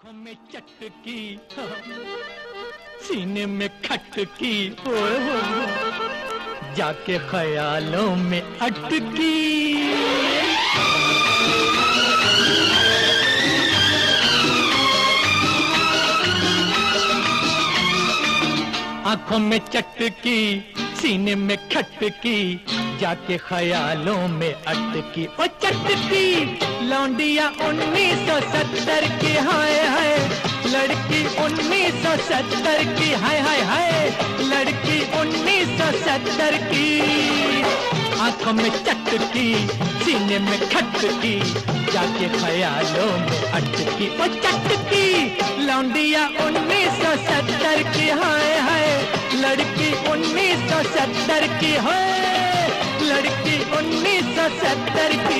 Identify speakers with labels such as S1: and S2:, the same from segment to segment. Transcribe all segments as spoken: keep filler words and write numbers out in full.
S1: आंखों में चटकी, सीने में खटकी, ओए होए जाके ख्यालों में अटकी। आंखों में चटकी, सीने में खटकी, जाके ख्यालों में अटकी। ओ चटकी लौंडिया उन्नीस सौ सत्तर की, हाय हाय लड़की उन्नीस सौ सत्तर की, हाय हाय हाय लड़की उन्नीस सौ सत्तर की। आंखों में चटकी, सीने में खटकी, जाके ख्यालों में अटकी। ओ चटकी लौंडिया उन्नीस सौ सत्तर की, हाय हाय लड़की उन्नीस सौ सत्तर की, हाय लड़की उन्नीस सौ सत्तर की।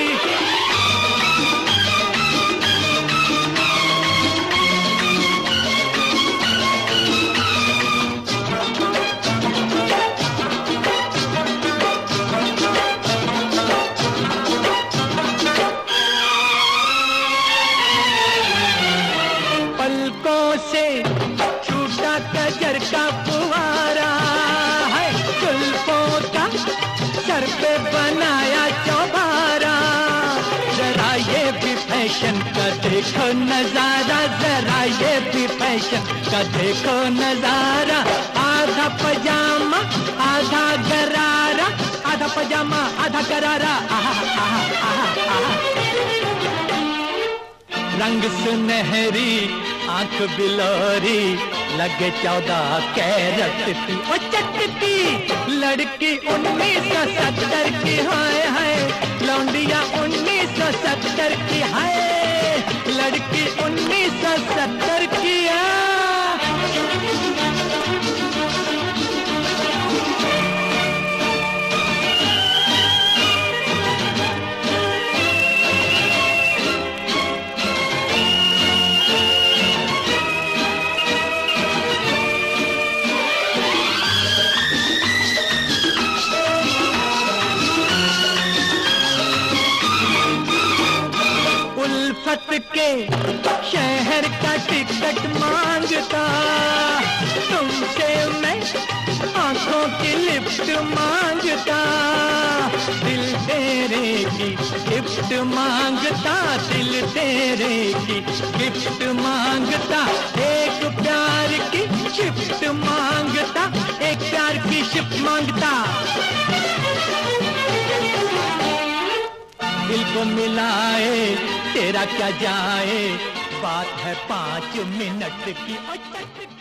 S1: पलकों से छूटा कजर का फुवारा है, जुल्फों का सर पे बनाया चौबारा। जरा ये भी फैशन का देखो नजारा, जरा ये भी फैशन का देखो नजारा। आधा पजामा आधा गरारा, आधा पजामा आधा गरारा, आहा आहा आहा आहा। रंग सुनहरी आंख बिलोरी, लगे चौदह कैरेट की। ओ चटकी लड़की उन्नीस सौ सत्तर की, हाय हाय लौंडिया उन्नीस सौ सत्तर की, हाय लड़की उन्नीस सौ सत्तर की। उल्फत के शहर का टिकट मांगता, तुमसे मैं आंखों की लिफ्ट मांगता। दिल तेरे की गिफ्ट मांगता, दिल तेरे की गिफ्ट मांगता। एक प्यार की शिफ्ट मांगता, एक प्यार की शिफ्ट मांगता। दिल को मिलाए तेरा क्या जाए, बात है पाँच मिनट की।